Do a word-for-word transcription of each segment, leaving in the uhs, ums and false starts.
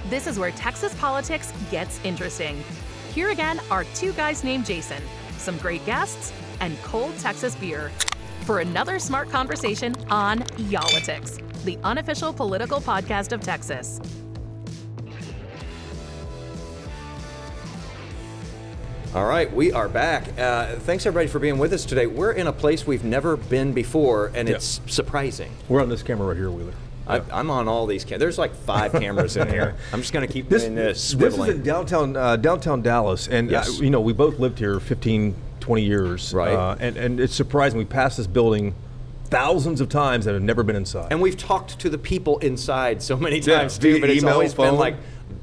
This is where Texas politics gets interesting. Here again are two guys named Jason, some great guests, and cold Texas beer for another smart conversation on Y'all-itics, the unofficial political podcast of Texas. All right, we are back. Uh, thanks, everybody, for being with us today. We're in a place we've never been before, and yeah. it's surprising. We're on this camera right here, Wheeler. I, I'm on all these cameras. There's like five cameras in here. I'm just going to keep this, doing this. This is in downtown uh, downtown Dallas, and yes. uh, you know we both lived here fifteen, twenty years, right? Uh, and and it's surprising. We passed this building thousands of times and have never been inside. And we've talked to the people inside so many times yeah, too, but it's email, always phone. been like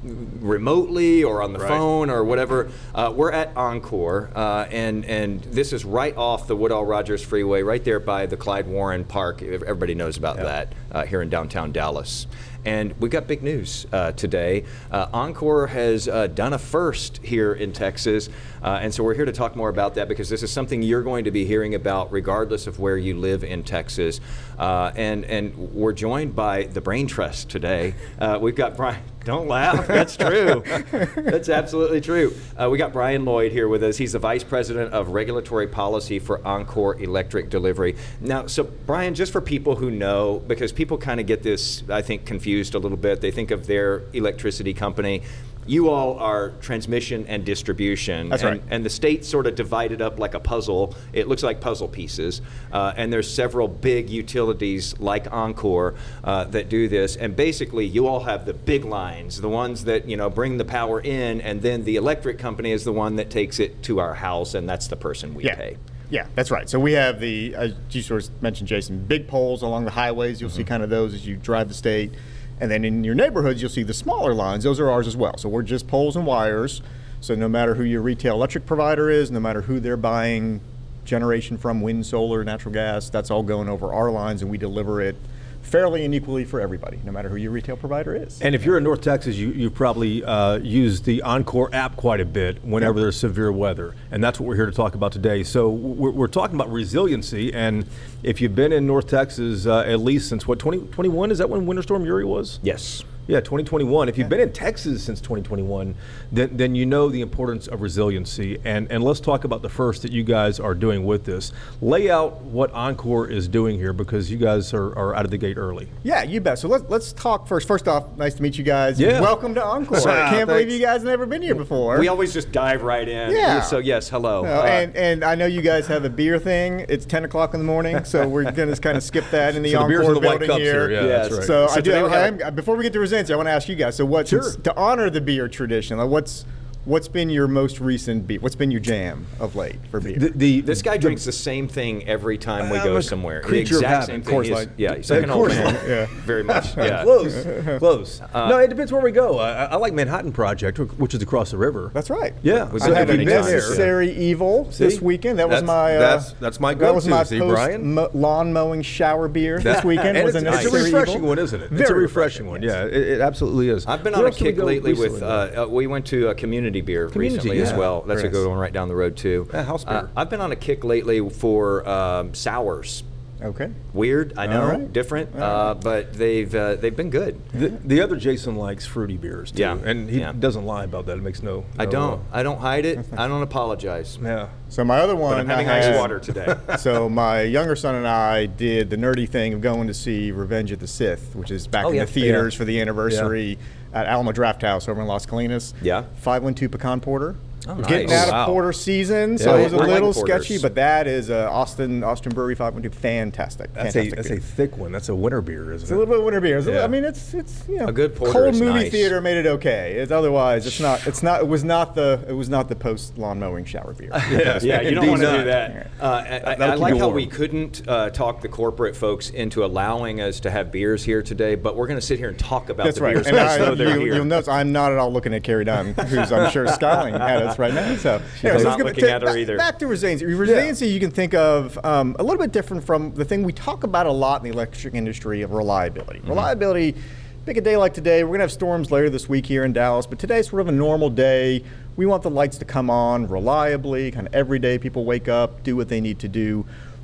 remotely or on the right. phone or whatever. Uh, we're at Encore, uh, and and this is right off the Woodall Rogers Freeway, right there by the Clyde Warren Park. Everybody knows about yeah. that uh, here in downtown Dallas. And we got big news uh, today. Uh, Encore has uh, done a first here in Texas, uh, and so we're here to talk more about that because this is something you're going to be hearing about regardless of where you live in Texas. Uh, and and we're joined by the Brain Trust today. Uh, we've got Brian. Don't laugh. That's true. That's absolutely true. Uh, we got Brian Lloyd here with us. He's the Vice President of Regulatory Policy for Encore Electric Delivery. Now, so Brian, just for people who know, because people kind of get this, I think, confused a little bit. They think of their electricity company. You all are transmission and distribution. That's and, right. And the state sort of divided up like a puzzle. It looks like puzzle pieces. Uh, and there's several big utilities like Encore uh, that do this. And basically, you all have the big lines, the ones that, you know, bring the power in, and then the electric company is the one that takes it to our house, and that's the person we yeah. pay. Yeah, that's right. So we have the, as you sort of mentioned, Jason, big poles along the highways. You'll mm-hmm. see kind of those as you drive the state. And then in your neighborhoods, you'll see the smaller lines. Those are ours as well. So we're just poles and wires. So no matter who your retail electric provider is, no matter who they're buying generation from, wind, solar, natural gas, that's all going over our lines, and we deliver it fairly and equally for everybody, no matter who your retail provider is. And if you're in North Texas, you, you probably uh, use the Encore app quite a bit whenever yeah. there's severe weather. And that's what we're here to talk about today. So we're, we're talking about resiliency. And if you've been in North Texas uh, at least since, what, twenty twenty-one? Is that when Winter Storm Uri was? Yes. Yeah, twenty twenty-one. If you've been in Texas since twenty twenty-one, then then you know the importance of resiliency. And and let's talk about the first that you guys are doing with this. Lay out what Encore is doing here, because you guys are, are out of the gate early. Yeah, you bet. So let's let's talk first. First off, nice to meet you guys. Yeah. Welcome to Encore. Wow, I can't thanks. believe you guys have never been here before. We always just dive right in. Yeah. So yes, hello. No, uh, and and I know you guys have a beer thing. It's ten o'clock in the morning, so we're going to kind of skip that in the so the Encore beer's in the white building cups here. here. Yeah, Yes. that's right. So, So I do. today we I have- am, before we get to resiliency, I want to ask you guys. So what Sure. to honor the beer tradition? Like what's what's been your most recent beer? What's been your jam of late for beer? The, the, This guy the, drinks the same thing every time we Uh, go I'm a somewhere. The creature of exact habit. same Of thing. course, He's- like- yeah, he's Of like an old course, man. like- yeah. Very much. Yeah. Close, close. Uh, no, it depends where we go. I, I like Manhattan Project, which is across the river. That's right. Yeah. Was I it had a every time? Necessary Evil this See? weekend. That was That's- my uh, that's- that's my that was go-to. my See, post Brian? mo- lawn mowing shower beer this That- weekend. and Was it's, a it's a Necessary refreshing Evil. one, isn't it? Very it's a refreshing, refreshing, one. yes. Yeah, it, it absolutely is. I've been Where on a else did we kick go lately recently, with, though? uh, uh, we went to a Community Beer Community, recently as yeah. well. That's Very a good nice. one right down the road too. Yeah, house beer. Uh, I've been on a kick lately for um, sours. Okay. Weird, I know, All right. different, All uh, but they've uh, they've been good. The, the other Jason likes fruity beers too, Yeah, and he yeah. doesn't lie about that. It makes no. I no, don't. uh, I don't hide it. I don't apologize. Yeah. So my other one, But I'm having I ice had- water today. So my younger son and I did the nerdy thing of going to see Revenge of the Sith, which is back Oh, in yeah. the theaters Yeah. for the anniversary at Alamo Draft House over in Las Colinas. Yeah. five one two Pecan Porter. Oh, We're getting nice. out of Wow. porter season, so Yeah, it was a I like little porters. sketchy, but that is uh, Austin Austin Brewery five one two. Fantastic. That's a Fantastic that's beer. a thick one. That's a winter beer, isn't It's it? a little bit winter beer. It's a little- Yeah. I mean, it's it's you know A good porter cold is movie nice. theater made it okay. It's otherwise it's not it's not it was not the it was not the post lawn mowing shower beer. Yeah, Yeah, you don't Indeed want to do not. that. Uh, I, I, That'll I keep like you how warm. we couldn't uh, talk the corporate folks into allowing us to have beers here today, but we're going to sit here and talk about That's the right. beers And as I, though they're you, here. you'll notice I'm not at all looking at Carrie Dunn, who's I'm sure scowling at us right now. So, anyways, not let's get looking to- at her back, either. Back to resiliency. Resiliency you can think of um, a little bit different from the thing we talk about a lot in the electric industry of reliability. Mm-hmm. Reliability, pick a day like today. We're going to have storms later this week here in Dallas, but today's sort of a normal day. We want the lights to come on reliably, kind of every day people wake up, do what they need to do.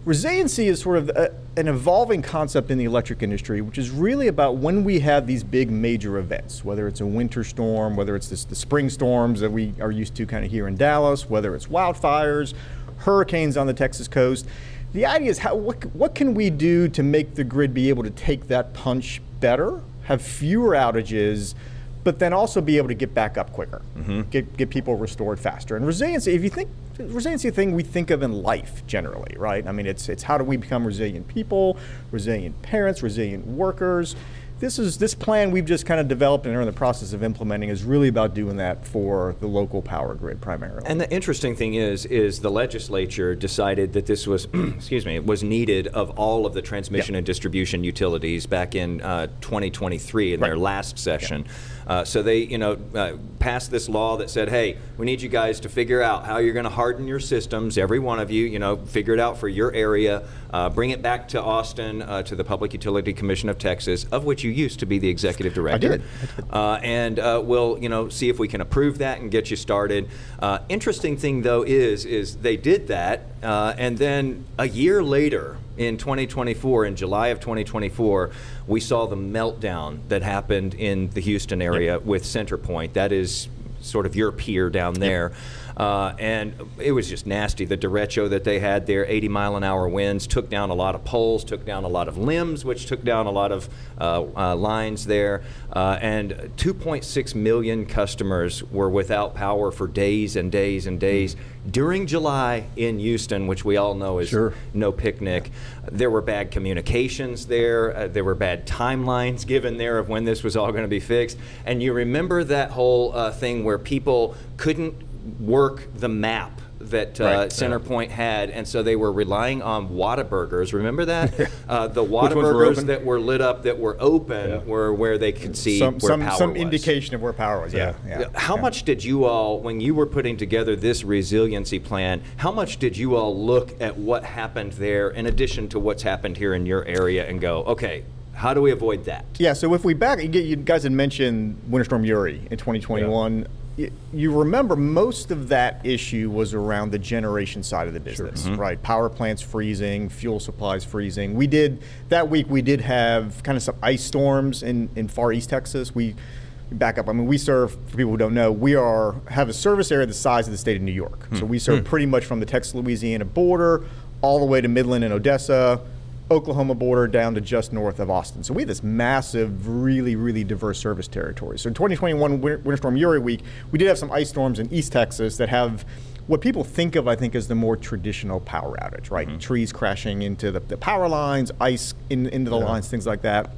Resiliency is sort of a, an evolving concept in the electric industry, which is really about when we have these big major events, whether it's a winter storm, whether it's this, the spring storms that we are used to kind of here in Dallas, whether it's wildfires, hurricanes on the Texas coast. The idea is how what, what can we do to make the grid be able to take that punch better, have fewer outages, but then also be able to get back up quicker, mm-hmm. get get people restored faster. And resiliency, if you think, resiliency thing we think of in life generally, right? I mean, it's it's how do we become resilient people, resilient parents, resilient workers. This is this plan we've just kind of developed and are in the process of implementing is really about doing that for the local power grid primarily. And the interesting thing is, is the legislature decided that this was, excuse me, was needed of all of the transmission yeah. and distribution utilities back in uh, twenty twenty-three in right. their last session. Yeah. Uh, so they, you know, uh, passed this law that said, hey, we need you guys to figure out how you're going to harden your systems, every one of you, you know, figure it out for your area, uh, bring it back to Austin, uh, to the Public Utility Commission of Texas, of which you used to be the executive director. I did. I did. Uh, and uh, we'll, you know, see if we can approve that and get you started. Uh, interesting thing, though, is, is they did that, uh, and then a year later, in twenty twenty-four, in July of twenty twenty-four, we saw the meltdown that happened in the Houston area yep. with CenterPoint. That is sort of your peer down there. Yep. Uh, and it was just nasty. The derecho that they had there, eighty mile an hour winds, took down a lot of poles, took down a lot of limbs, which took down a lot of uh, uh, lines there. Uh, and two point six million customers were without power for days and days and days mm. during July in Houston, which we all know is sure. no picnic. There were bad communications there. Uh, there were bad timelines given there of when this was all going to be fixed. And you remember that whole uh, thing where people couldn't work the map that uh, right. CenterPoint yeah. had, and so they were relying on Whataburgers. Remember that? uh, the were Whataburgers that were lit up, that were open, yeah. were where they could see some, where some, power some was. indication of where power was. Yeah. yeah. yeah. How yeah. much did you all, when you were putting together this resiliency plan, how much did you all look at what happened there in addition to what's happened here in your area and go, okay, how do we avoid that? Yeah, so if we back, you guys had mentioned Winter Storm Uri in twenty twenty-one. Yeah. You remember most of that issue was around the generation side of the business, sure. mm-hmm. right? Power plants freezing, fuel supplies freezing. We did, that week we did have kind of some ice storms in, in far east Texas. We, back up, I mean, we serve, for people who don't know, we are have a service area the size of the state of New York. Hmm. So we serve hmm. pretty much from the Texas-Louisiana border all the way to Midland and Odessa, Oklahoma border down to just north of Austin. So we have this massive, really, really diverse service territory. So in twenty twenty-one Winter Storm Uri week, we did have some ice storms in East Texas that have what people think of, I think, as the more traditional power outage, right? Mm-hmm. Trees crashing into the, the power lines, ice in, into the yeah. lines, things like that.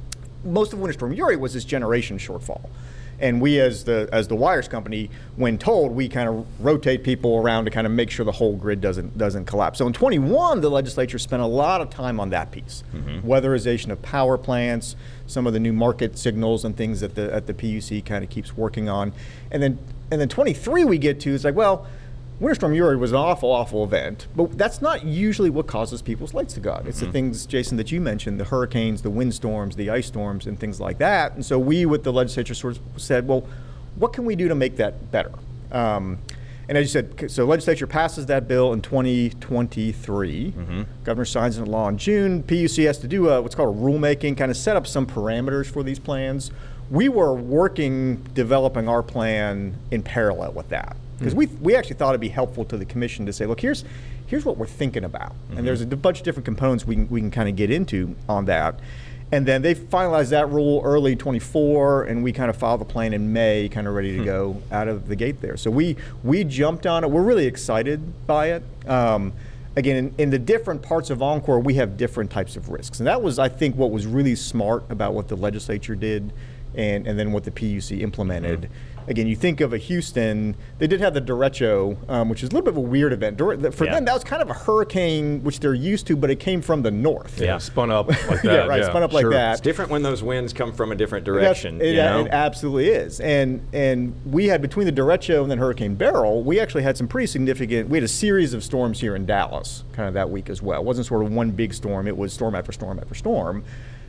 Most of Winter Storm Uri was this generation shortfall. And we, as the as the wires company, when told, we kind of rotate people around to kind of make sure the whole grid doesn't doesn't collapse. So in twenty-one, the legislature spent a lot of time on that piece, mm-hmm. weatherization of power plants, some of the new market signals and things that the at the P U C kind of keeps working on, and then and then twenty-three we get to is like, well, Winter Storm Uri was an awful, awful event, but that's not usually what causes people's lights to go out. It's mm-hmm. the things, Jason, that you mentioned, the hurricanes, the windstorms, the ice storms, and things like that. And so we, with the legislature, sort of said, well, what can we do to make that better? Um, and as you said, so legislature passes that bill in twenty twenty-three. Mm-hmm. Governor signs into law in June. P U C has to do a, what's called a rulemaking, kind of set up some parameters for these plans. We were working, developing our plan in parallel with that. Because we we actually thought it'd be helpful to the commission to say, look, here's here's what we're thinking about, mm-hmm. and there's a bunch of different components we can we can kind of get into on that, and then they finalized that rule early twenty-four, and we kind of filed the plan in May, kind of ready to hmm. go out of the gate there. So we we jumped on it. We're really excited by it. Um, again, in, in the different parts of Oncor, we have different types of risks, and that was, I think, what was really smart about what the legislature did, and and then what the P U C implemented. Mm-hmm. Again, you think of a Houston, they did have the derecho, um, which is a little bit of a weird event. For yeah. them, that was kind of a hurricane, which they're used to, but it came from the north. Yeah, spun up like that. yeah, right, yeah. spun up sure. like that. It's different when those winds come from a different direction. It, you know? it absolutely is. And and we had, between the derecho and then Hurricane Beryl, we actually had some pretty significant, we had a series of storms here in Dallas kind of that week as well. It wasn't sort of one big storm, it was storm after storm after storm.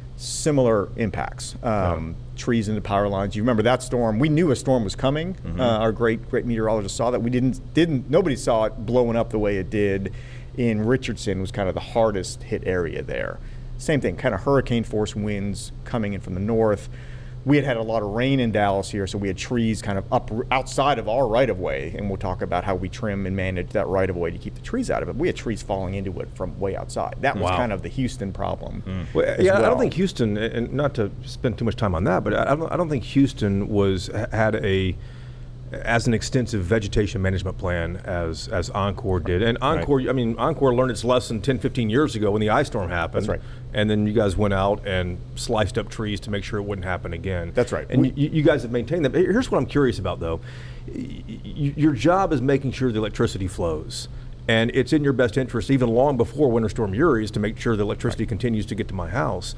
Similar impacts, um, yeah. trees into power lines. You remember that storm? We knew a storm was coming. Mm-hmm. Uh, our great, great meteorologist saw that. We didn't, didn't. Nobody saw it blowing up the way it did, in Richardson was kind of the hardest hit area there. Same thing, kind of hurricane force winds coming in from the north. We had had a lot of rain in Dallas here, so we had trees kind of up outside of our right-of-way, and we'll talk about how we trim and manage that right-of-way to keep the trees out of it. We had trees falling into it from way outside. That was Wow. kind of the Houston problem. Mm. Well, yeah, well. I don't think Houston, and not to spend too much time on that, but I don't, I don't think Houston was had a as an extensive vegetation management plan as as Encore did. And Encore, right. I mean, Encore learned its lesson ten, fifteen years ago when the ice storm happened. That's right. And then you guys went out and sliced up trees to make sure it wouldn't happen again. That's right. And we, you, you guys have maintained that. Here's what I'm curious about, though. Y- your job is making sure the electricity flows. And it's in your best interest, even long before Winter Storm Uri's, to make sure the electricity right. continues to get to my house.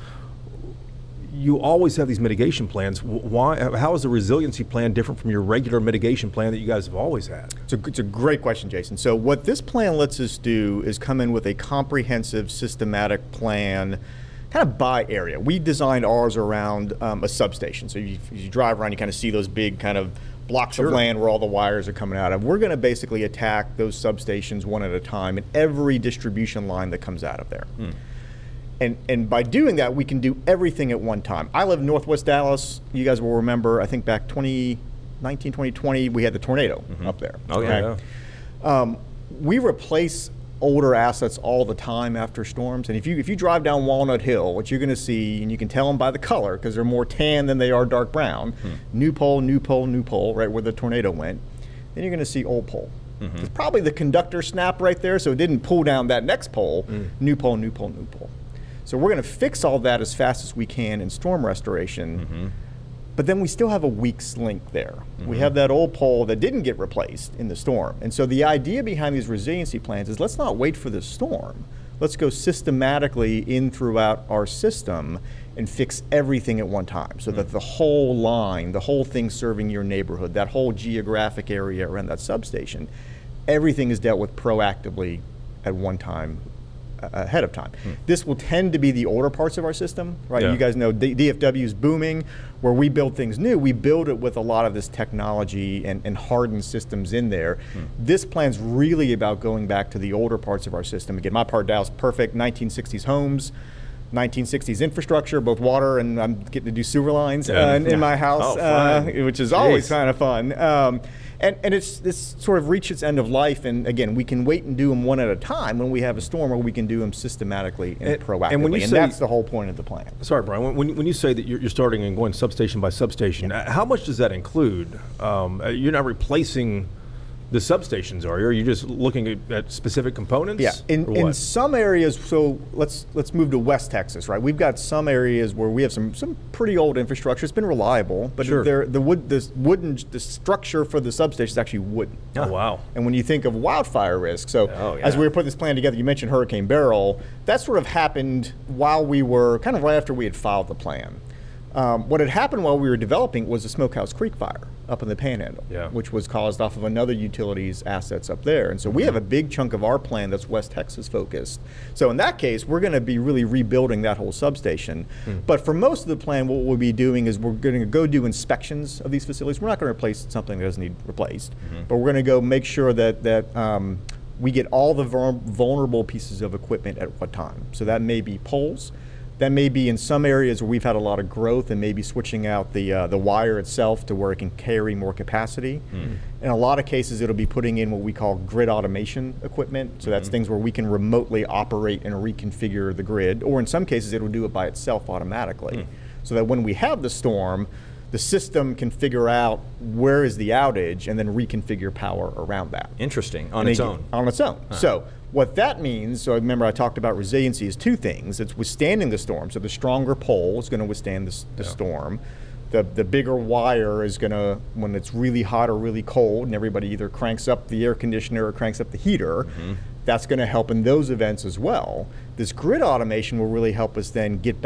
You always have these mitigation plans. Why? How is the resiliency plan different from your regular mitigation plan that you guys have always had? It's a, it's a great question, Jason. So what this plan lets us do is come in with a comprehensive, systematic plan, kind of by area. We designed ours around um, a substation. So you, you drive around, you kind of see those big kind of blocks sure. of land where all the wires are coming out of. We're going to basically attack those substations one at a time and every distribution line that comes out of there. Hmm. And, and by doing that, we can do everything at one time. I live in Northwest Dallas. You guys will remember, I think back twenty nineteen, twenty twenty, we had the tornado mm-hmm. up there. Oh, yeah. Okay? yeah. Um, we replace older assets all the time after storms. And if you if you drive down Walnut Hill, what you're going to see, and you can tell them by the color, because they're more tan than they are dark brown, hmm. new pole, new pole, new pole, right where the tornado went. Then you're going to see old pole. Mm-hmm. It's probably the conductor snap right there, so it didn't pull down that next pole. Mm. New pole, new pole, new pole. So we're going to fix all that as fast as we can in storm restoration, mm-hmm. but then we still have a weak link there. Mm-hmm. We have that old pole that didn't get replaced in the storm. And so the idea behind these resiliency plans is let's not wait for the storm. Let's go systematically in throughout our system and fix everything at one time so mm-hmm. that the whole line, the whole thing serving your neighborhood, that whole geographic area around that substation, everything is dealt with proactively at one time. Ahead of time. Hmm. This will tend to be the older parts of our system, right? Yeah. You guys know D- DFW is booming. Where we build things new, we build it with a lot of this technology and, and hardened systems in there. Hmm. This plan's really about going back to the older parts of our system. Again, my part of Dallas, perfect, nineteen sixties homes, nineteen sixties infrastructure, both water and I'm getting to do sewer lines yeah. uh, in, yeah. in my house, oh, uh, which is Jeez. always kind of fun. Um, And, and it's this sort of reached its end of life, and again, we can wait and do them one at a time when we have a storm, or we can do them systematically and, and proactively, and, when you and say, that's the whole point of the plan. Sorry, Brian, when, when you say that you're, you're starting and going substation by substation, yeah. how much does that include? Um, you're not replacing the substations, are you? Are you just looking at, at specific components? Yeah, in, in some areas, so let's let's move to West Texas, right? We've got some areas where we have some some pretty old infrastructure. It's been reliable, but sure. the wood, the wooden, the structure for the substation is actually wooden. Oh, wow. And when you think of wildfire risk, so oh, yeah. as we were putting this plan together, you mentioned Hurricane Beryl. That sort of happened while we were, kind of right after we had filed the plan. Um, what had happened while we were developing was the Smokehouse Creek fire up in the Panhandle, yeah. which was caused off of another utility's assets up there. And so we have a big chunk of our plan that's West Texas focused. So in that case, we're going to be really rebuilding that whole substation. Hmm. But for most of the plan, what we'll be doing is we're going to go do inspections of these facilities. We're not going to replace something that doesn't need replaced, mm-hmm. but we're going to go make sure that that um, we get all the vulnerable pieces of equipment at what time. So that may be poles. That may be in some areas where we've had a lot of growth and maybe switching out the uh, the wire itself to where it can carry more capacity. Mm. In a lot of cases, it'll be putting in what we call grid automation equipment. So that's mm-hmm. things where we can remotely operate and reconfigure the grid. Or in some cases, it'll do it by itself automatically. Mm. So that when we have the storm, the system can figure out where is the outage and then reconfigure power around that. Interesting, on and its it, own. On its own. Huh. So what that means, so remember I talked about resiliency is two things. It's withstanding the storm. So the stronger pole is going to withstand the, the yeah. storm. The the bigger wire is going to, when it's really hot or really cold and everybody either cranks up the air conditioner or cranks up the heater, mm-hmm. that's going to help in those events as well. This grid automation will really help us then get back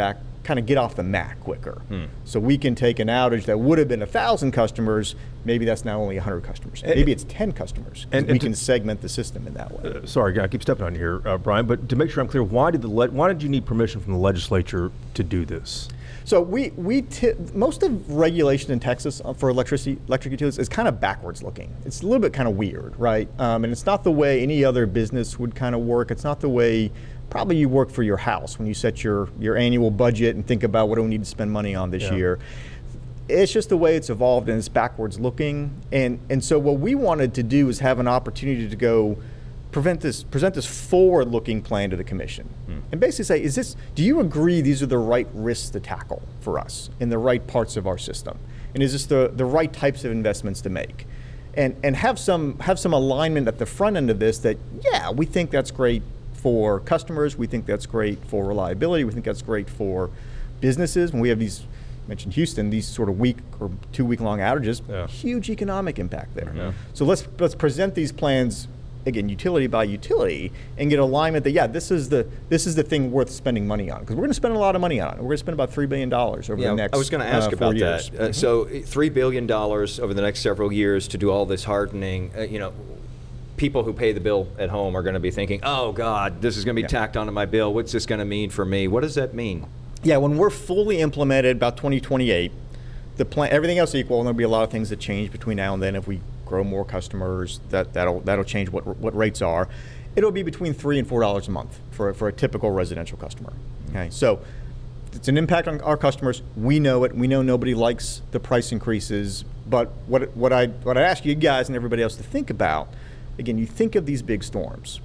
kind of get off the mat quicker. Hmm. So we can take an outage that would have been one thousand customers, maybe that's now only one hundred customers. And, maybe it's ten customers. And, and we and can to, segment the system in that way. Uh, sorry, I keep stepping on you here, uh, Brian, but to make sure I'm clear, why did the le- why did you need permission from the legislature to do this? So we, we t- most of regulation in Texas for electricity electric utilities is kind of backwards looking. It's a little bit kind of weird, right? Um, and it's not the way any other business would kind of work. It's not the way probably you work for your house when you set your, your annual budget and think about what do we need to spend money on this Yeah. year. It's just the way it's evolved, and it's backwards looking. And and so what we wanted to do is have an opportunity to go prevent this, present this forward-looking plan to the commission, Hmm. and basically say, is this? Do you agree these are the right risks to tackle for us in the right parts of our system, and is this the the right types of investments to make, and and have some have some alignment at the front end of this that yeah, we think that's great for customers, we think that's great for reliability, we think that's great for businesses. When we have these, I mentioned Houston, these sort of week or two week long outages, Yeah. huge economic impact there. Yeah. So let's let's present these plans again, utility by utility, and get alignment that yeah, this is the this is the thing worth spending money on, because we're going to spend a lot of money on it. We're going to spend about three billion dollars over Yeah, the next. I was going to ask uh, four about years. that. Uh, So three billion dollars over the next several years to do all this hardening, uh, you know, people who pay the bill at home are going to be thinking, oh God, this is going to be Yeah. tacked onto my bill. What's this going to mean for me? What does that mean? Yeah, when we're fully implemented about twenty twenty-eight, the plan, everything else equal, and there'll be a lot of things that change between now and then. If we grow more customers, that that'll that'll change what what rates are. It'll be between three and four dollars a month for for a typical residential customer. Okay, so it's an impact on our customers. We know it. We know nobody likes the price increases. But what what I what I ask you guys and everybody else to think about, again, you think of these big storms,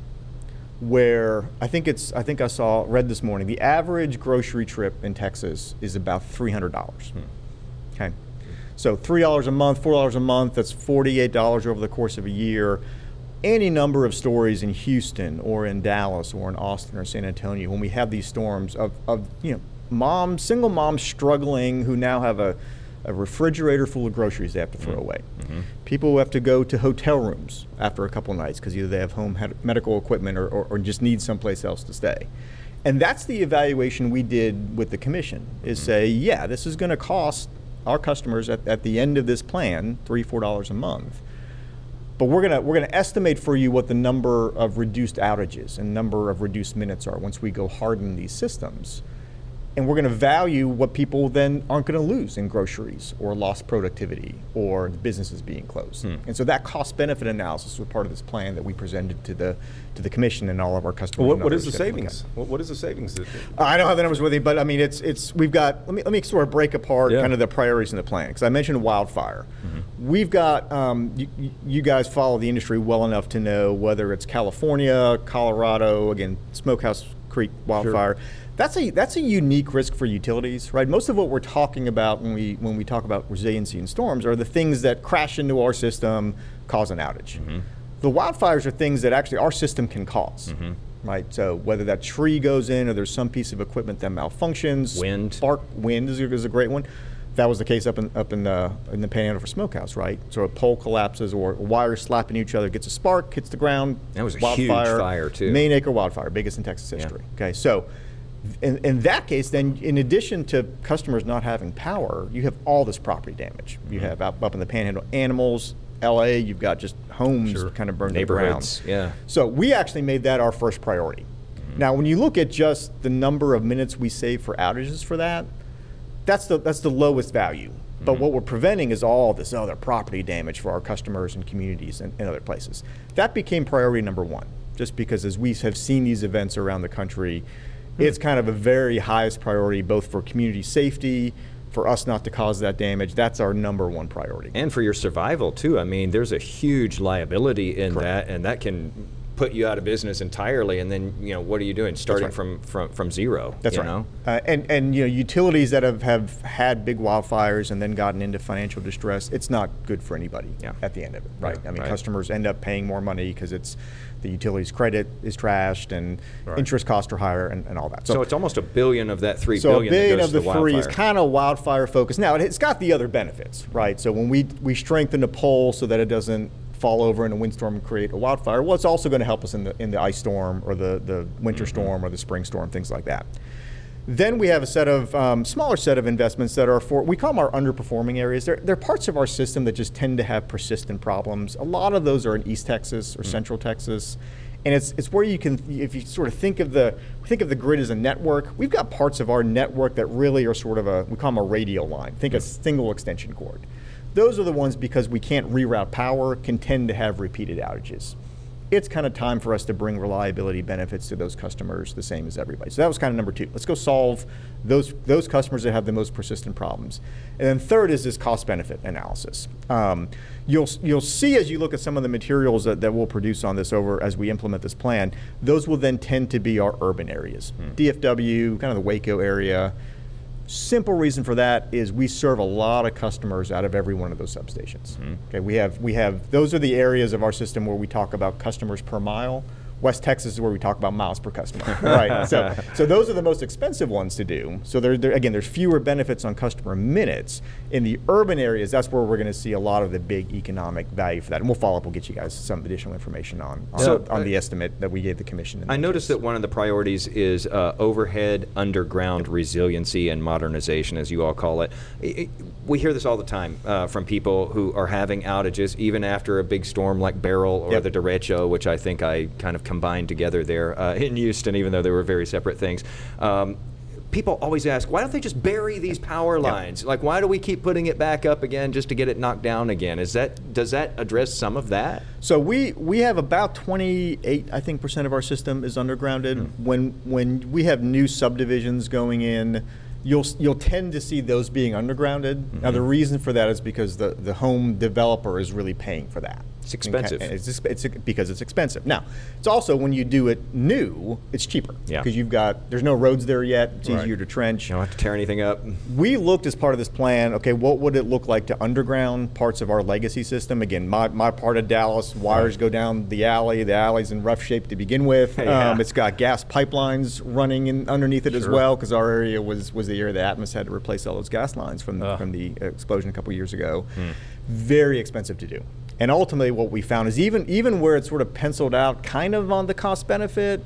where I think it's I think I saw read this morning the average grocery trip in Texas is about three hundred dollars. Hmm. Okay, so three dollars a month, four dollars a month. That's forty-eight dollars over the course of a year. Any number of stories in Houston or in Dallas or in Austin or San Antonio when we have these storms of, of you know moms, single moms struggling who now have a, a refrigerator full of groceries they have to throw Mm-hmm. away. People who have to go to hotel rooms after a couple nights because either they have home had- medical equipment or, or, or just need someplace else to stay. And that's the evaluation we did with the commission, is Mm-hmm. say, yeah, this is going to cost our customers at, at the end of this plan three, four dollars a month. But we're gonna we're gonna estimate for you what the number of reduced outages and number of reduced minutes are once we go harden these systems. And we're going to value what people then aren't going to lose in groceries or lost productivity or the businesses being closed. Hmm. And so that cost-benefit analysis was part of this plan that we presented to the to the commission and all of our customers. What, and what others is the to look savings? at. What, what is the savings? That, I don't have the numbers with you, but I mean, it's it's we've got. Let me let me sort of break apart Yeah. kind of the priorities in the plan, because I mentioned wildfire. Mm-hmm. We've got. Um, you, you guys follow the industry well enough to know whether it's California, Colorado, again, Smokehouse Creek wildfire. That's a that's a unique risk for utilities, right? Most of what we're talking about when we when we talk about resiliency in storms are the things that crash into our system, cause an outage. Mm-hmm. The wildfires are things that actually our system can cause, Mm-hmm. right? So whether that tree goes in or there's some piece of equipment that malfunctions, Wind. spark, wind is a, is a great one. That was the case up in up in the in the Panhandle for Smokehouse, right? So a pole collapses or wires slapping each other, gets a spark, hits the ground. That was a wildfire, huge fire, too. Main acre wildfire, biggest in Texas history. Okay, so in, in that case, then in addition to customers not having power, you have all this property damage. You Mm-hmm. have up, up in the Panhandle animals, L A, you've got just homes Sure. kind of burned to the ground. Neighborhoods, yeah. So we actually made that our first priority. Now, when you look at just the number of minutes we save for outages for that, that's the that's the lowest value. But what we're preventing is all this other property damage for our customers and communities and, and other places. That became priority number one, just because as we have seen these events around the country, it's kind of a very highest priority, both for community safety, for us not to cause that damage. That's our number one priority. And for your survival, too. I mean, there's a huge liability in Correct. that, and that can put you out of business entirely. And then, you know, what are you doing? Starting right. from, from, from zero. That's you right. know? Uh, and and you know utilities that have, have had big wildfires and then gotten into financial distress, it's not good for anybody Yeah. at the end of it, right? Yeah, I mean, right. customers end up paying more money because it's the utilities credit is trashed and Right. interest costs are higher and, and all that. So it's almost a billion of that three So a billion billion that of goes the to the three is wildfire. kind of wildfire focused. Now it- it's got the other benefits, right? So when we we strengthen the pole so that it doesn't fall over in a windstorm and create a wildfire, well, it's also going to help us in the in the ice storm or the the winter Mm-hmm. storm or the spring storm, things like that. Then we have a set of um, smaller set of investments that are for, we call them our underperforming areas. They're, they're parts of our system that just tend to have persistent problems. A lot of those are in East Texas or mm. Central Texas. And it's it's where you can, if you sort of think of the think of the grid as a network, we've got parts of our network that really are sort of a, we call them a radial line. Think mm. a single extension cord. Those are the ones, because we can't reroute power, can tend to have repeated outages. It's kind of time for us to bring reliability benefits to those customers the same as everybody. So that was kind of number two. Let's go solve those those customers that have the most persistent problems. And then third is this cost benefit analysis. Um, you'll you'll see as you look at some of the materials that, that we'll produce on this over as we implement this plan, those will then tend to be our urban areas. Hmm. D F W, kind of the Waco area. Simple reason for that is we serve a lot of customers out of every one of those substations. Mm-hmm. Okay, we have we have those are the areas of our system where we talk about customers per mile. West Texas is where we talk about miles per customer, right? So, so those are the most expensive ones to do. So there, there, again, there's fewer benefits on customer minutes. In the urban areas, that's where we're going to see a lot of the big economic value for that. And we'll follow up. We'll get you guys some additional information on on, so, on uh, the estimate that we gave the commission. I noticed that one of the priorities is uh, overhead underground resiliency and modernization, as you all call it. it, it we hear this all the time uh, from people who are having outages, even after a big storm like Beryl or yep. the derecho, which I think I kind of combined together there uh, in Houston, even though they were very separate things. Um, people always ask, why don't they just bury these power lines? Yep. Like, why do we keep putting it back up again just to get it knocked down again? Is that does that address some of that? So we we have about twenty-eight, I think, percent of our system is undergrounded. Mm. When when we have new subdivisions going in, you'll you'll tend to see those being undergrounded. Mm-hmm. Now the reason for that is because the the home developer is really paying for that. It's expensive. It's, it's because it's expensive. Now, it's also when you do it new, it's cheaper. Yeah. Because you've got, there's no roads there yet. It's right. easier to trench. You don't have to tear anything up. We looked as part of this plan, okay, what would it look like to underground parts of our legacy system? Again, my, my part of Dallas, wires right. go down the alley. The alley's in rough shape to begin with. Yeah. Um, it's got gas pipelines running in underneath it sure. as well, because our area was, was the area that Atmos had to replace all those gas lines from, uh. from the explosion a couple years ago. Hmm. Very expensive to do. And ultimately what we found is even even where it's sort of penciled out kind of on the cost benefit,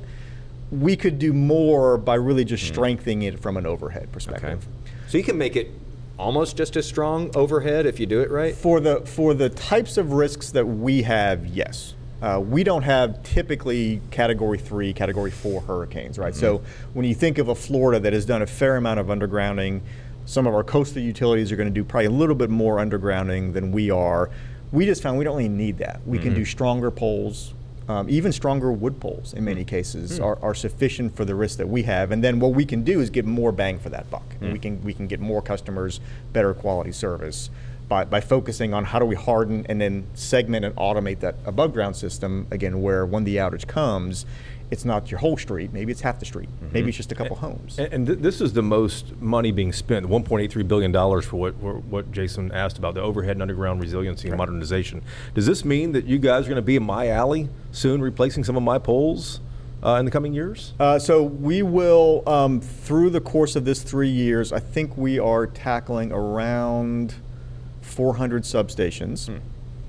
we could do more by really just mm. strengthening it from an overhead perspective. Okay. So you can make it almost just as strong overhead if you do it right? For the for the types of risks that we have, yes. Uh, we don't have typically category three, category four hurricanes, right? Mm-hmm. So when you think of a Florida that has done a fair amount of undergrounding, some of our coastal utilities are going to do probably a little bit more undergrounding than we are. We just found we don't really need that. We mm-hmm. can do stronger poles, um, even stronger wood poles in many cases mm-hmm. are, are sufficient for the risk that we have. And then what we can do is get more bang for that buck. Mm-hmm. We can we can get more customers, better quality service by, by focusing on how do we harden and then segment and automate that above ground system, again, where when the outage comes, it's not your whole street, maybe it's half the street, mm-hmm. maybe it's just a couple and, homes. And, and th- this is the most money being spent, one point eight three billion dollars for what what Jason asked about, the overhead and underground resiliency right. and modernization. Does this mean that you guys are going to be in my alley soon replacing some of my poles uh, in the coming years? Uh, so we will, um, through the course of this three years, I think we are tackling around four hundred substations. Hmm.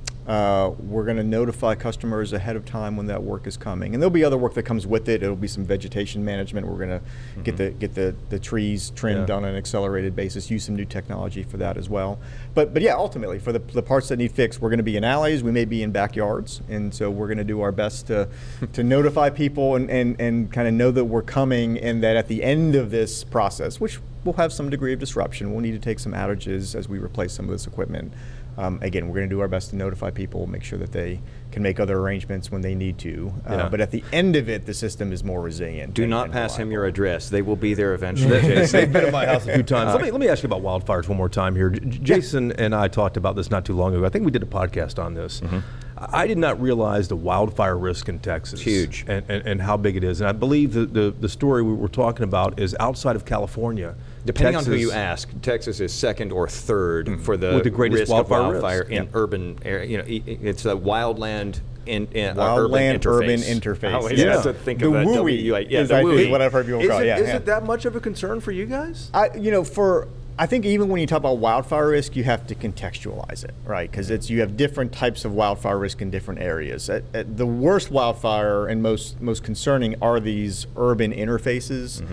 Uh, we're going to notify customers ahead of time when that work is coming, and there'll be other work that comes with it. It'll be some vegetation management. We're going to mm-hmm. get the get the, the trees trimmed yeah. on an accelerated basis. Use some new technology for that as well. But but yeah, ultimately for the the parts that need fixed, we're going to be in alleys. We may be in backyards, and so we're going to do our best to to notify people and and and kind of know that we're coming, and that at the end of this process, which will have some degree of disruption, we'll need to take some outages as we replace some of this equipment. Um, again, we're going to do our best to notify people, make sure that they can make other arrangements when they need to. Uh, yeah. But at the end of it, the system is more resilient. Do and, not and pass reliable. him your address. They will be there eventually. They've been at my house a few times. Uh, let me let me ask you about wildfires one more time here. J- Jason yeah. and I talked about this not too long ago. I think we did a podcast on this. Mm-hmm. I did not realize the wildfire risk in Texas. It's huge. And, and, and how big it is. And I believe the, the, the story we were talking about is outside of California. Depending Texas, on who you ask, Texas is second or third mm-hmm. for the, With the greatest risk wildfire of wildfire risk. in yeah. urban area. You know, it's a wildland in, in Wild uh, urban land interface. urban interface. I always yeah. have to think the of that. W W U I. Yeah, is the I W U I. think whatever people is call it, it. Yeah, is yeah. it that much of a concern for you guys? I, you know, for I think even when you talk about wildfire risk, you have to contextualize it, right? Because it's you have different types of wildfire risk in different areas. At, at the worst wildfire and most most concerning are these urban interfaces. Mm-hmm.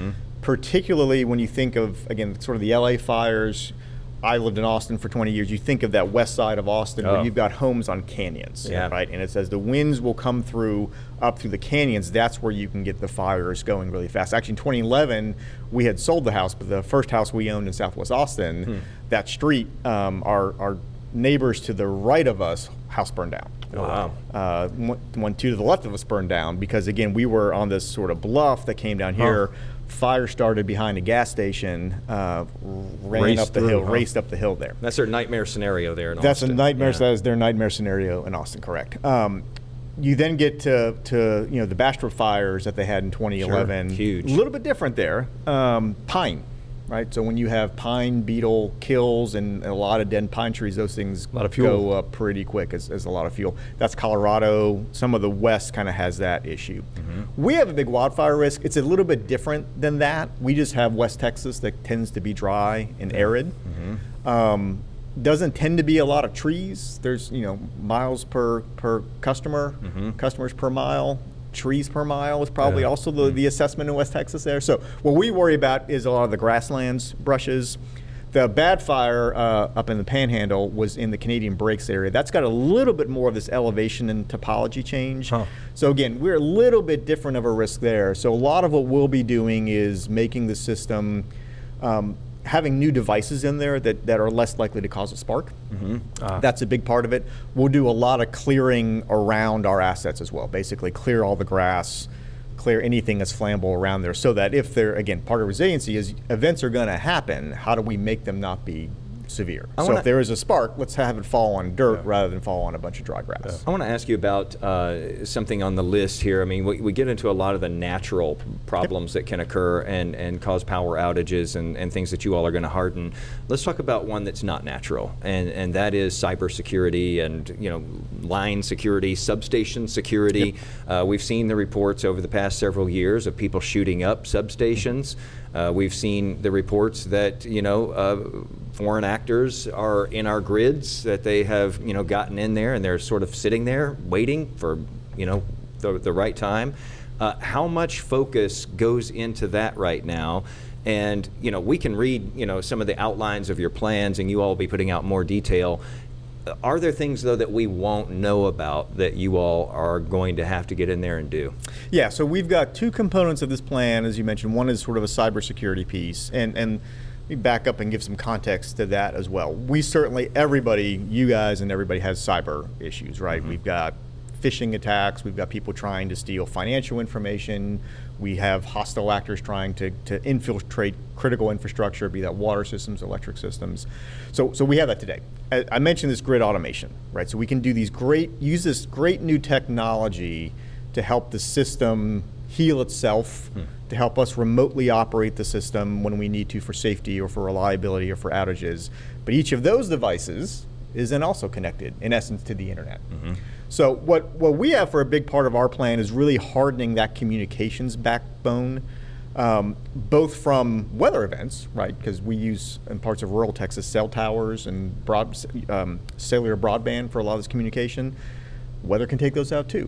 particularly when you think of, again, sort of the L A fires. I lived in Austin for twenty years. You think of that west side of Austin Oh. where you've got homes on canyons, Yeah. right? And it says the winds will come through up through the canyons. That's where you can get the fires going really fast. Actually, in twenty eleven, we had sold the house, but the first house we owned in Southwest Austin, Hmm. that street, um, our, our neighbors to the right of us, house burned down. Oh, wow. Uh, one, one two to the left of us burned down because, again, we were on this sort of bluff that came down here. Huh. Fire started behind a gas station, uh, ran Raced up the through, hill, huh? raced up the hill there. That's their nightmare scenario there in That's Austin. a nightmare. Yeah. That is their nightmare scenario in Austin, correct? Um, you then get to, to you know the Bastrop fires that they had in twenty eleven. Sure, huge. A little bit different there. Um, pine, right? So when you have pine beetle kills and a lot of dead pine trees, those things A lot of fuel. go up pretty quick as, as a lot of fuel. That's Colorado. Some of the West kind of has that issue. Mm-hmm. We have a big wildfire risk. It's a little bit different than that. We just have West Texas that tends to be dry and arid. Mm-hmm. Um, doesn't tend to be a lot of trees. There's, you know, miles per per customer, Mm-hmm. customers per mile, trees per mile is probably Yeah. also the, the assessment in West Texas there. So what we worry about is a lot of the grasslands, brushes. The bad fire uh, up in the Panhandle was in the Canadian Breaks area. That's got a little bit more of this elevation and topology change. Huh. So again, we're a little bit different of a risk there. So a lot of what we'll be doing is making the system, um, having new devices in there that, that are less likely to cause a spark. Ah. That's a big part of it. We'll do a lot of clearing around our assets as well. Basically clear all the grass, clear anything that's flammable around there so that if they're, again, part of resiliency is events are going to happen, how do we make them not be severe? I So wanna- if there is a spark, let's have it fall on dirt rather than fall on a bunch of dry grass. I want to ask you about uh, something on the list here. I mean, we, we get into a lot of the natural problems that can occur and, and cause power outages and, and things that you all are going to harden. Let's talk about one that's not natural, and, and that is cybersecurity and, you know, line security, substation security. Uh, we've seen the reports over the past several years of people shooting up substations. Uh, we've seen the reports that, you know, uh, foreign actors are in our grids, that they have, you know, gotten in there and they're sort of sitting there waiting for, you know, the, the right time. Uh, how much focus goes into that right now? And, you know, we can read, you know, some of the outlines of your plans and you all will be putting out more detail. Are there things, though, that we won't know about that you all are going to have to get in there and do? Yeah, so we've got two components of this plan, as you mentioned. One is sort of a cybersecurity piece, and and let me back up and give some context to that as well. We certainly, everybody, you guys and everybody has cyber issues, right? Mm-hmm. We've got phishing attacks, we've got people trying to steal financial information, we have hostile actors trying to, to infiltrate critical infrastructure, be that water systems, electric systems. So, so we have that today. I, I mentioned this grid automation, right? So we can do these great, use this great new technology to help the system heal itself, Hmm. to help us remotely operate the system when we need to for safety or for reliability or for outages. But each of those devices is then also connected, in essence, to the internet. Mm-hmm. So what, what we have for a big part of our plan is really hardening that communications backbone, um, both from weather events, right? Because we use, in parts of rural Texas, cell towers and broad, um, cellular broadband for a lot of this communication. Weather can take those out too.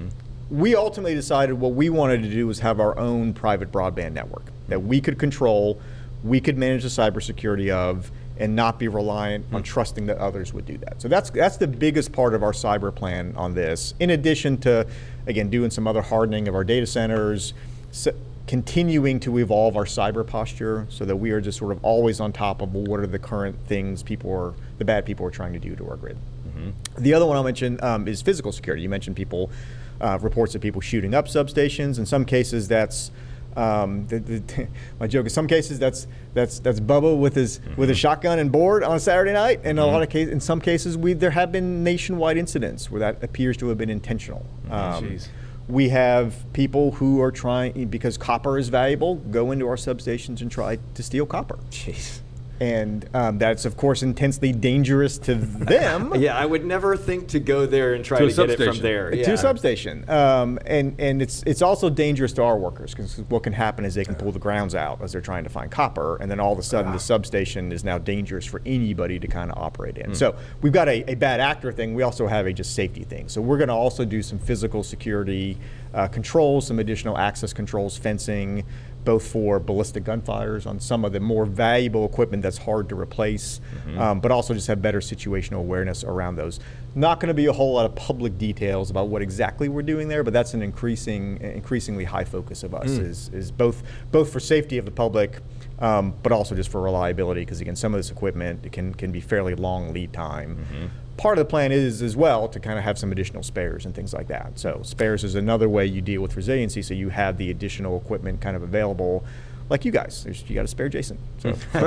We ultimately decided what we wanted to do was have our own private broadband network that we could control, we could manage the cybersecurity of, and not be reliant on trusting that others would do that. So that's that's the biggest part of our cyber plan on this. In addition to, again, doing some other hardening of our data centers, s- continuing to evolve our cyber posture so that we are just sort of always on top of what are the current things people are, the bad people are trying to do to our grid. The other one I'll mention um, is physical security. You mentioned people, uh, reports of people shooting up substations. In some cases, that's um, the, the, my joke. In some cases, that's that's that's Bubba with his mm-hmm. with a shotgun and board on a Saturday night. And mm-hmm. a lot of cases, in some cases, we there have been nationwide incidents where that appears to have been intentional. Um, Jeez. we have people who are trying, because copper is valuable, go into our substations and try to steal copper. Jeez. And um, that's, of course, intensely dangerous to them. Yeah, I would never think to go there and try To to, a get it from substation. there. Yeah. To a substation, um, and and it's it's also dangerous to our workers because what can happen is they can pull the grounds out as they're trying to find copper, and then all of a sudden the substation is now dangerous for anybody to kind of operate in. Mm. So we've got a, a bad actor thing. We also have a just safety thing. So we're going to also do some physical security uh, controls, some additional access controls, fencing, both for ballistic gunfires on some of the more valuable equipment that's hard to replace, mm-hmm. um, but also just have better situational awareness around those. Not going to be a whole lot of public details about what exactly we're doing there, but that's an increasing, increasingly high focus of us, mm. is, is both, both for safety of the public, um, but also just for reliability, because again, some of this equipment can, can be fairly long lead time. Mm-hmm. Part of the plan is as well to kind of have some additional spares and things like that. So spares is another way you deal with resiliency, so you have the additional equipment kind of available. Like you guys, There's, you got a spare Jason. So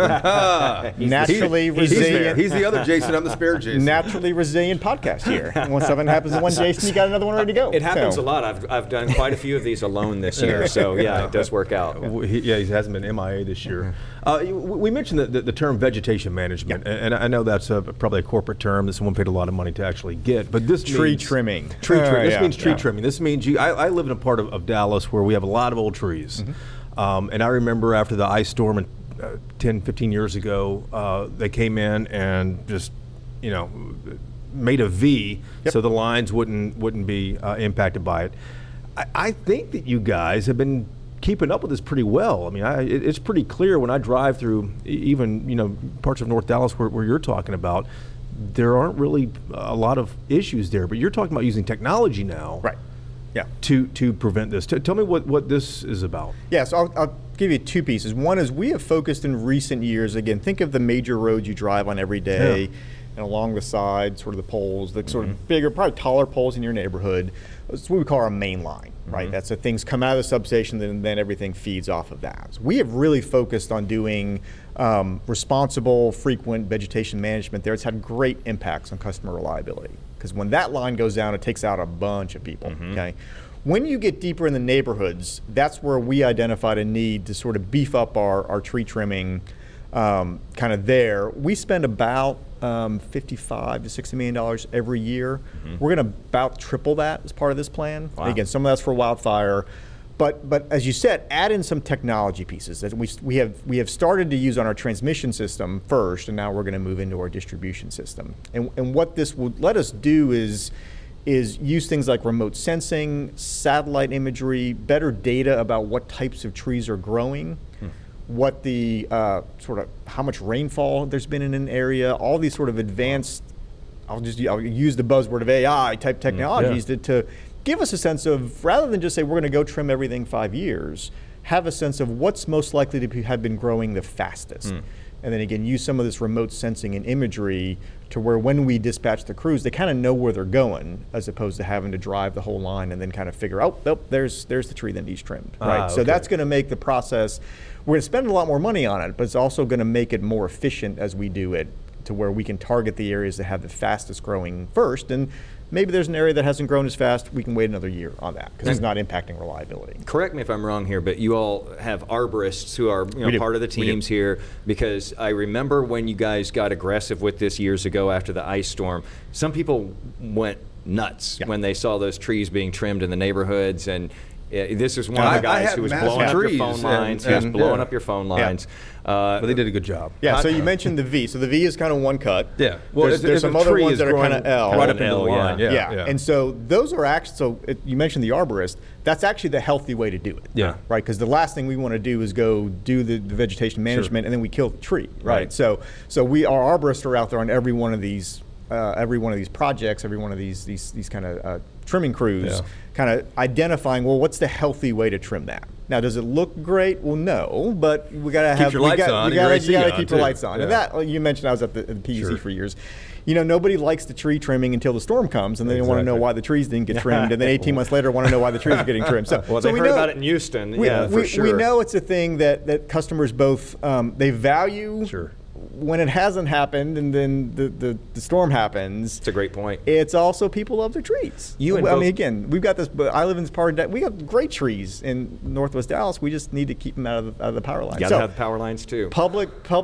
naturally he's, resilient. He's, he's the other Jason. I'm the spare Jason. Naturally resilient podcast here. And when something happens to one Jason, you got another one ready to go. It happens so. a lot. I've I've done quite a few of these alone this year. So yeah, it does work out. He, yeah, he hasn't been M I A this year. Uh, we mentioned the, the, the term vegetation management, yep. and I know that's a, probably a corporate term that someone paid a lot of money to actually get. But this tree means, trimming. Tree trimming. Uh, this yeah, means tree yeah. trimming. This means you. I, I live in a part of, of Dallas where we have a lot of old trees. Mm-hmm. Um, and I remember after the ice storm in, uh, ten, fifteen years ago, uh, they came in and just, you know, made a V yep. so the lines wouldn't wouldn't be uh, impacted by it. I, I think that you guys have been keeping up with this pretty well. I mean, I, it, it's pretty clear when I drive through even, you know, parts of North Dallas where, where you're talking about, there aren't really a lot of issues there. But you're talking about using technology now. Right. Yeah. To to prevent this. T- tell me what, what this is about. Yeah, so I'll, I'll give you two pieces. One is we have focused in recent years, again, think of the major roads you drive on every day, yeah. and along the side, sort of the poles, the mm-hmm. sort of bigger, probably taller poles in your neighborhood. It's what we call our main line, right? Mm-hmm. That's the things come out of the substation, and then everything feeds off of that. So we have really focused on doing um, responsible, frequent vegetation management there. It's had great impacts on customer reliability. Because when that line goes down, it takes out a bunch of people, mm-hmm. okay? When you get deeper in the neighborhoods, that's where we identified a need to sort of beef up our, our tree trimming um, kind of there. We spend about um, fifty-five to sixty million dollars every year. Mm-hmm. We're going to about triple that as part of this plan. Wow. Again, some of that's for wildfire. But but as you said, add in some technology pieces that we we have we have started to use on our transmission system first, and now we're going to move into our distribution system. And and what this would let us do is is use things like remote sensing, satellite imagery, better data about what types of trees are growing, hmm. what the uh, sort of how much rainfall there's been in an area, all these sort of advanced. I'll just I'll use the buzzword of A I type technologies yeah. to. to give us a sense of, rather than just say we're going to go trim everything five years, have a sense of what's most likely to be, have been growing the fastest. Mm. And then again, use some of this remote sensing and imagery to where when we dispatch the crews, they kind of know where they're going, as opposed to having to drive the whole line and then kind of figure out, oh, there's there's the tree that needs trimmed, right? Ah, okay. So that's going to make the process, we're going to spend a lot more money on it, but it's also going to make it more efficient as we do it, to where we can target the areas that have the fastest growing first. And maybe there's an area that hasn't grown as fast, we can wait another year on that, because it's not impacting reliability. Correct me if I'm wrong here, but you all have arborists who are you know, part of the teams here, because I remember when you guys got aggressive with this years ago after the ice storm, some people went nuts yeah. when they saw those trees being trimmed in the neighborhoods. And uh, this is one of the guys who was blowing up your phone lines, and, and, who was blowing yeah. up your phone lines. Yeah. Uh, but they did a good job. Yeah, so you mentioned the V. So the V is kind of one cut. Yeah. Well, there's, there's some other ones that are kind of L. Right up into the line. Yeah. Yeah. yeah. And so those are actually, so it, you mentioned the arborist, that's actually the healthy way to do it. Yeah. Right? Because the last thing we want to do is go do the, the vegetation management sure. and then we kill the tree. Right. right. So so we, our arborists are out there on every one of these, uh, every one of these projects, every one of these, these, these kind of uh, trimming crews, yeah. kind of identifying, well, what's the healthy way to trim that? Now, does it look great? Well, no, but we gotta keep have your lights got, on. We gotta, you gotta on keep too. your lights on. Yeah. And that you mentioned, I was at the, the P U C sure. for years. You know, nobody likes the tree trimming until the storm comes, and they exactly. want to know why the trees didn't get trimmed, and then eighteen months later, want to know why the trees are getting trimmed. So, well, so they we heard know, about it in Houston. We, yeah, we, for sure. We know it's a thing that that customers both um, they value. Sure. When it hasn't happened, and then the, the, the storm happens. It's a great point. It's also people love their trees. You I mean, again, we've got this. But I live in this part of we got great trees in Northwest Dallas. We just need to keep them out of the, out of the power lines. Got to so, have power lines too. Public public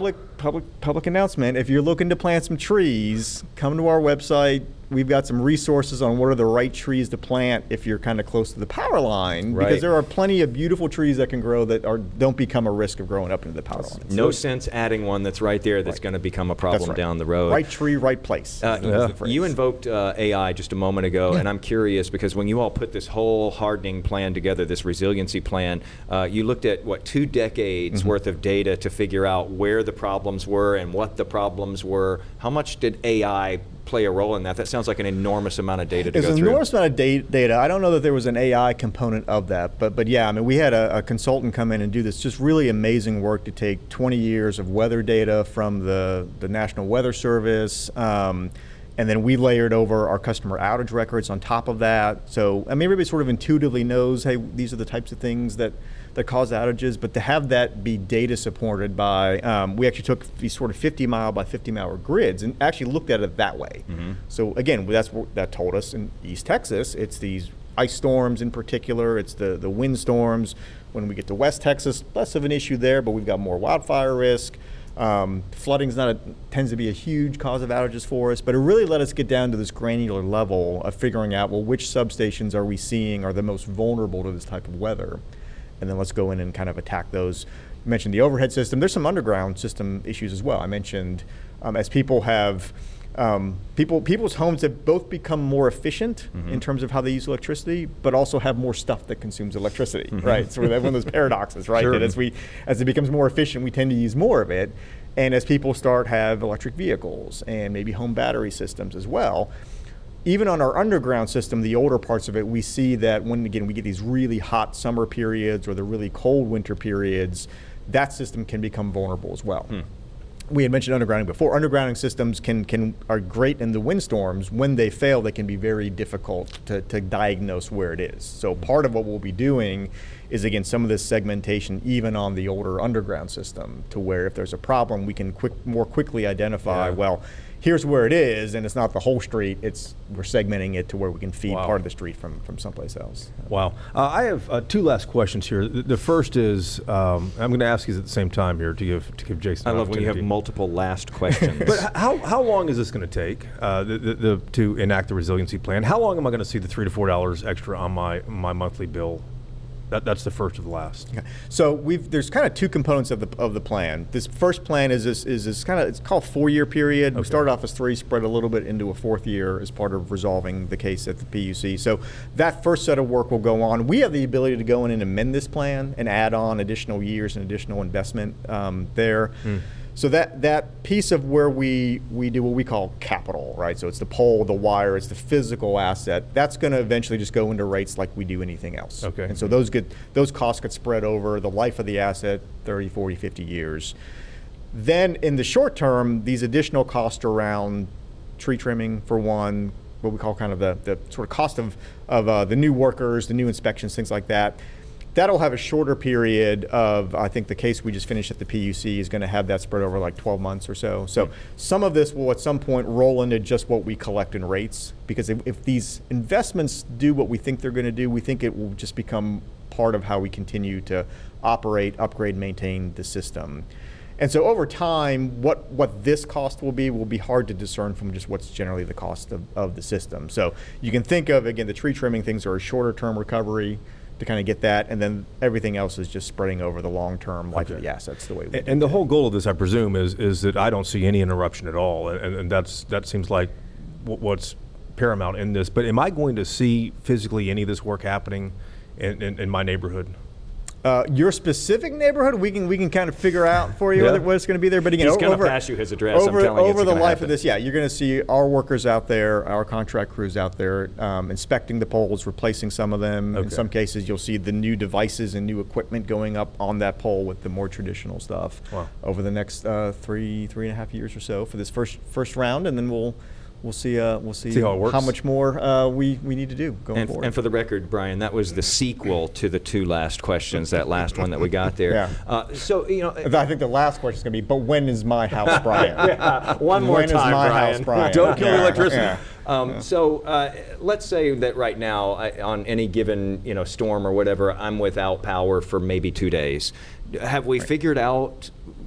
public public announcement. If you're looking to plant some trees, come to our website. We've got some resources on what are the right trees to plant if you're kind of close to the power line, Right. because there are plenty of beautiful trees that can grow that are don't become a risk of growing up into the power line. No sense adding one that's right there that's Right. going to become a That's problem right. down the road. Right tree, right place. Uh, is the phrase. You invoked uh, A I just a moment ago, and I'm curious because when you all put this whole hardening plan together, this resiliency plan, uh, you looked at, what, two decades Mm-hmm. worth of data to figure out where the problems were and what the problems were. How much did A I play a role in that? That sounds like an enormous amount of data to There's go an through. enormous amount of da- data. I don't know that there was an A I component of that, but but yeah, I mean, we had a, a consultant come in and do this just really amazing work to take twenty years of weather data from the, the National Weather Service, um, and then we layered over our customer outage records on top of that. So, I mean, everybody sort of intuitively knows, hey, these are the types of things that, that cause outages, but to have that be data supported by, um, we actually took these sort of fifty mile by fifty mile grids and actually looked at it that way. Mm-hmm. So again, that's what that told us in East Texas, it's these ice storms in particular, it's the, the wind storms. When we get to West Texas, less of an issue there, but we've got more wildfire risk. Um, flooding's not a, tends to be a huge cause of outages for us, but it really let us get down to this granular level of figuring out, well, which substations are we seeing are the most vulnerable to this type of weather? And then let's go in and kind of attack those. You mentioned the overhead system. There's some underground system issues as well. I mentioned um, as people have, um, people people's homes have both become more efficient Mm-hmm. in terms of how they use electricity, but also have more stuff that consumes electricity, right? So we have one of those paradoxes, right? Sure. That as we as it becomes more efficient, we tend to use more of it. And as people start have electric vehicles and maybe home battery systems as well, even on our underground system, the older parts of it, we see that when, again, we get these really hot summer periods or the really cold winter periods, that system can become vulnerable as well. Hmm. We had mentioned undergrounding before. Undergrounding systems can, can are great in the windstorms. When they fail, they can be very difficult to, to diagnose where it is. So part of what we'll be doing is, again, some of this segmentation even on the older underground system, to where if there's a problem, we can quick, more quickly identify, Yeah. well, here's where it is, and it's not the whole street. It's we're segmenting it to where we can feed Wow. part of the street from, from someplace else. Wow. Uh, I have uh, two last questions here. The, the first is, um, I'm going to ask these at the same time here to give to give Jason I an love when you have opportunity. multiple last questions. But h- how how long is this going to take uh, the, the, the, to enact the resiliency plan? How long am I going to see the three to four dollars extra on my my monthly bill? That, that's the first of the last. Okay. So we've there's kind of two components of the of the plan. This first plan is this is this kind of it's called four year period. We Okay. started off as three, spread a little bit into a fourth year as part of resolving the case at the P U C. So that first set of work will go on. We have the ability to go in and amend this plan and add on additional years and additional investment um, there. Mm. So that that piece of where we we do what we call capital, right? So it's the pole, the wire, it's the physical asset. That's going to eventually just go into rates like we do anything else. Okay. And so those get those costs get spread over the life of the asset, thirty, forty, fifty years. Then in the short term, these additional costs around tree trimming for one, what we call kind of the, the sort of cost of, of uh, the new workers, the new inspections, things like that. That'll have a shorter period of, I think the case we just finished at the P U C is going to have that spread over like twelve months or so. So some of this will at some point roll into just what we collect in rates, because if, if these investments do what we think they're going to do, we think it will just become part of how we continue to operate, upgrade, maintain the system. And so over time, what, what this cost will be will be hard to discern from just what's generally the cost of, of the system. So you can think of, again, the tree trimming things are a shorter term recovery to kind of get that, and then everything else is just spreading over the long-term life Okay. of the assets the way we And, do and the it. whole goal of this, I presume, is is that I don't see any interruption at all, and, and that's that seems like w- what's paramount in this. But am I going to see physically any of this work happening in, in, in my neighborhood? Uh, your specific neighborhood, we can we can kind of figure out for you Yeah. whether, what's going to be there. But again, He's o- gonna over, pass you his address, I'm over, telling you, over it's the gonna life happen. of this, yeah, you're going to see our workers out there, our contract crews out there um, inspecting the poles, replacing some of them. In Okay. some cases, you'll see the new devices and new equipment going up on that pole with the more traditional stuff Wow. over the next uh, three three and a half years or so for this first first round, and then we'll. We'll see. Uh, we'll see, See how it works. much more uh, we we need to do going And, forward. and for the record, Brian, that was the sequel to the two last questions, that last one that we got there. Yeah. Uh, so, you know, I think the last question is going to be, but when is my house, Brian? uh, one more When is time, my Brian. house, Brian? Don't kill the Yeah, electricity. yeah. Um, So uh, let's say that right now, I, on any given you know storm or whatever, I'm without power for maybe two days. Have we figured out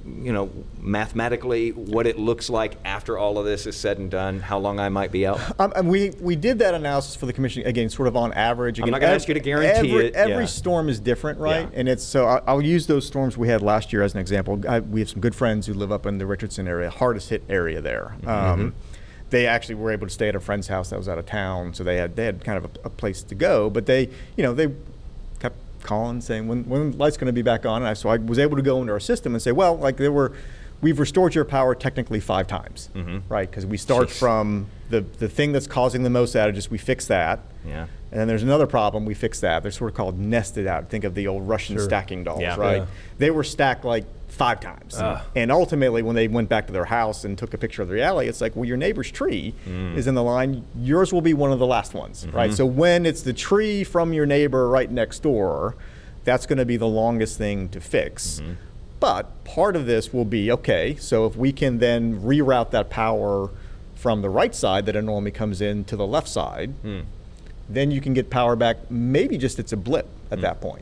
you know, mathematically what it looks like after all of this is said and done, how long I might be out? Um, and we, we did that analysis for the commission, again, sort of on average. Again, I'm not going to ask you to guarantee every, it. Every yeah. storm is different, right? Yeah. And it's so I, I'll use those storms we had last year as an example. I, we have some good friends who live up in the Richardson area, hardest hit area there. Mm-hmm. Um, they actually were able to stay at a friend's house that was out of town, so they had they had kind of a, a place to go. But they, you know, they kept calling, saying, when when the light's going to be back on? And I, so I was able to go into our system and say, well, like there were, we've restored your power technically five times, mm-hmm. right? Because we start Jeez. from the, the thing that's causing the most outages, we fix that. Yeah. And then there's another problem, we fix that. They're sort of called nested out. Think of the old Russian Sure. stacking dolls, Yeah. right? Yeah. They were stacked like five times. Uh. And ultimately, when they went back to their house and took a picture of the reality, it's like, well, your neighbor's tree Mm. is in the line. Yours will be one of the last ones, Mm-hmm. right? So when it's the tree from your neighbor right next door, that's going to be the longest thing to fix. Mm-hmm. But part of this will be, okay, so if we can then reroute that power from the right side that it normally comes in to the left side, Mm. then you can get power back. Maybe just it's a blip at that point.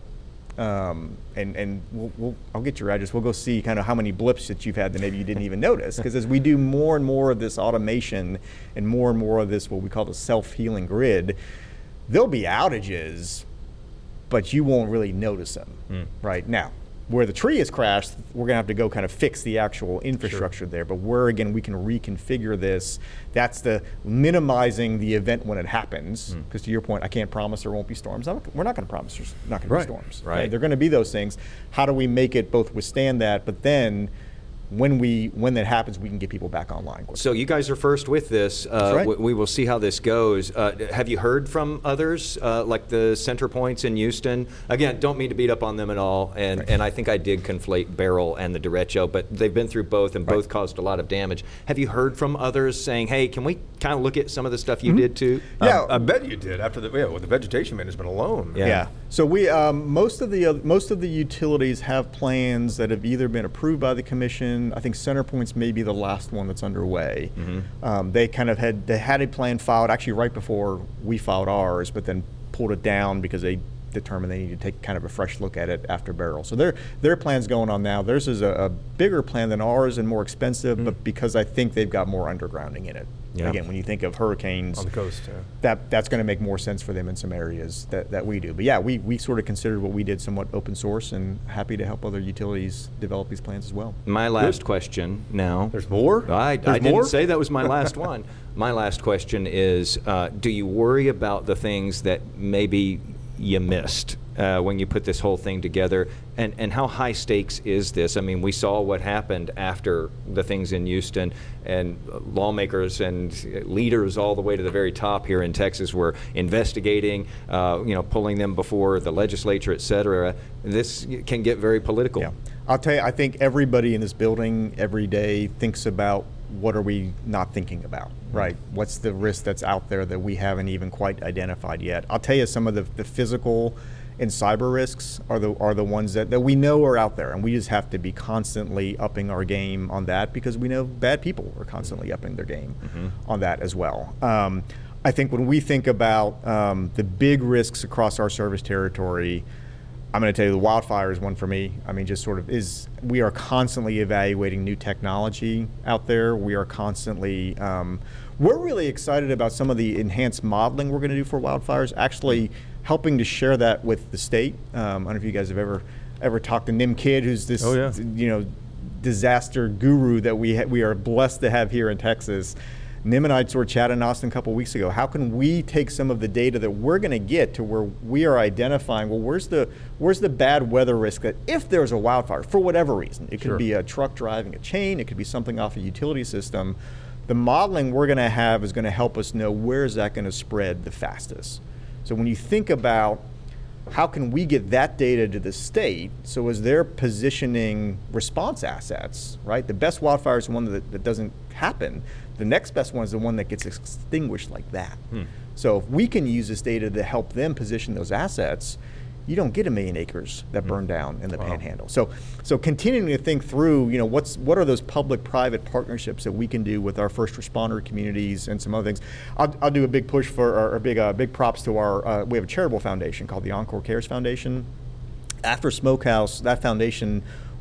Um, and and we'll, we'll, I'll get your address. We'll go see kind of how many blips that you've had that maybe you didn't even notice. Because as we do more and more of this automation and more and more of this, what we call the self-healing grid, there'll be outages, but you won't really notice them. Mm. Right now, where the tree has crashed, we're gonna have to go kind of fix the actual infrastructure there. But where again we can reconfigure this, that's the minimizing the event when it happens. Because to your point, I can't promise there won't be storms. I'm not- We're not gonna promise there's not gonna Right. be storms. Right. They're gonna be those things. How do we make it both withstand that, but then when we when that happens, we can get people back online quickly. So you guys are first with this. Uh, right. we, we will see how this goes. Uh, have you heard from others, uh, like the Center Points in Houston? Again, don't mean to beat up on them at all, and, Right. and I think I did conflate Beryl and the derecho, but they've been through both, and Right. both caused a lot of damage. Have you heard from others saying, hey, can we kind of look at some of the stuff you did too? Yeah. I, I bet you did after the yeah, with the vegetation management alone. Yeah. Yeah. So we um, most of the uh, most of the utilities have plans that have either been approved by the commission. I think CenterPoint's may be the last one that's underway. Mm-hmm. Um, they kind of had they had a plan filed actually right before we filed ours, but then pulled it down because they determined they needed to take kind of a fresh look at it after Beryl. So their their plan's going on now. Theirs is a, a bigger plan than ours and more expensive, Mm. but because I think they've got more undergrounding in it. Yeah. Again, when you think of hurricanes On the coast, yeah. that that's going to make more sense for them in some areas that, that we do. But yeah, we, we sort of considered what we did somewhat open source and happy to help other utilities develop these plans as well. My last question now. There's more? I, I There's didn't more? say that was my last one. My last question is, uh, do you worry about the things that maybe you missed uh, when you put this whole thing together? And, and how high stakes is this? I mean, we saw what happened after the things in Houston, and lawmakers and leaders all the way to the very top here in Texas were investigating, uh, you know, pulling them before the legislature, et cetera. This can get very political. Yeah, I'll tell you, I think everybody in this building every day thinks about what are we not thinking about, right? What's the risk that's out there that we haven't even quite identified yet? I'll tell you some of the, the physical and cyber risks are the are the ones that, that we know are out there, and we just have to be constantly upping our game on that because we know bad people are constantly upping their game mm-hmm. on that as well. Um, I think when we think about um, the big risks across our service territory, I'm going to tell you the wildfire is one for me. I mean, just sort of is, we are constantly evaluating new technology out there. We are constantly, um, we're really excited about some of the enhanced modeling we're going to do for wildfires, actually helping to share that with the state. Um, I don't know if you guys have ever ever talked to Nim Kidd, who's this, Oh, yeah. you know, disaster guru that we ha- we are blessed to have here in Texas. Nim and I sort of chatted in Austin a couple of weeks ago. How can we take some of the data that we're going to get to where we are identifying, well, where's the where's the bad weather risk that if there's a wildfire, for whatever reason, it could Sure. be a truck driving a chain, it could be something off a utility system. The modeling we're going to have is going to help us know where is that going to spread the fastest. So when you think about how can we get that data to the state, so as they're positioning response assets, right? The best wildfire is the one that, that doesn't happen. The next best one is the one that gets extinguished like that. Hmm. So if we can use this data to help them position those assets, you don't get a million acres that burn down in the Wow. Panhandle. So, so continuing to think through, you know, what's what are those public-private partnerships that we can do with our first responder communities and some other things. I'll, I'll do a big push for, or a big, uh, big props to our. Uh, we have a charitable foundation called the Encore Cares Foundation. After Smokehouse, that foundation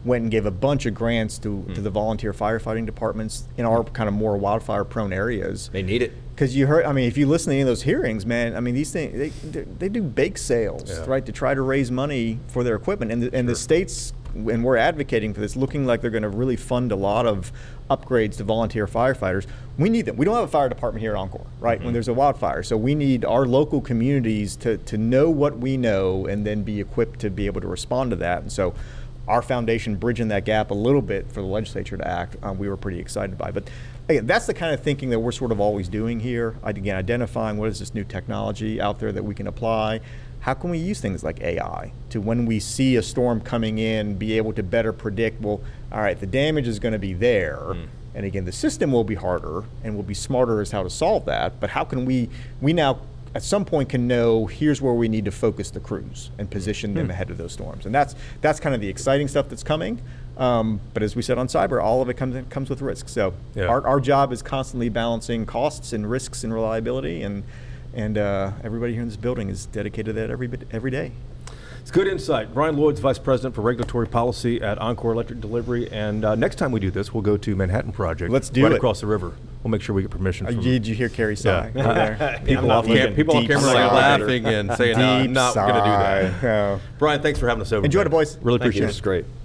went and gave a bunch of grants to, Mm. to the volunteer firefighting departments in our kind of more wildfire-prone areas. They need it. Because you heard, I mean, if you listen to any of those hearings, man, I mean, these things, they, they, they do bake sales, Yeah. right, to try to raise money for their equipment. And the, and the states, and we're advocating for this, looking like they're going to really fund a lot of upgrades to volunteer firefighters. We need them. We don't have a fire department here at Encore, right, Mm-hmm. when there's a wildfire. So we need our local communities to, to know what we know and then be equipped to be able to respond to that. And so our foundation bridging that gap a little bit for the legislature to act, um, we were pretty excited by. But again, that's the kind of thinking that we're sort of always doing here. Again, identifying what is this new technology out there that we can apply. How can we use things like A I to, when we see a storm coming in, be able to better predict, well, all right, the damage is going to be there. Mm. And again, the system will be harder and we'll be smarter as how to solve that. But how can we, we now at some point can know here's where we need to focus the crews and position them ahead of those storms. And that's that's kind of the exciting stuff that's coming. Um, but as we said on cyber, all of it comes in, comes with risk. So Yeah. our, our job is constantly balancing costs and risks and reliability. And and uh, everybody here in this building is dedicated to that every bit, every day. It's good insight. Brian Lloyd's Vice President for Regulatory Policy at Encore Electric Delivery. And uh, next time we do this, we'll go to Manhattan Project. Let's do right it. across the river. We'll make sure we get permission. Uh, From, did you hear Carrie sigh Yeah. over there? People I'm off not cam- looking. people on Deep camera are sigh. laughing and saying, no, I'm Deep not going to do that. sigh. Oh. Brian, thanks for having us over. Enjoy man. it, boys. Really Thank you. appreciate This is it. great.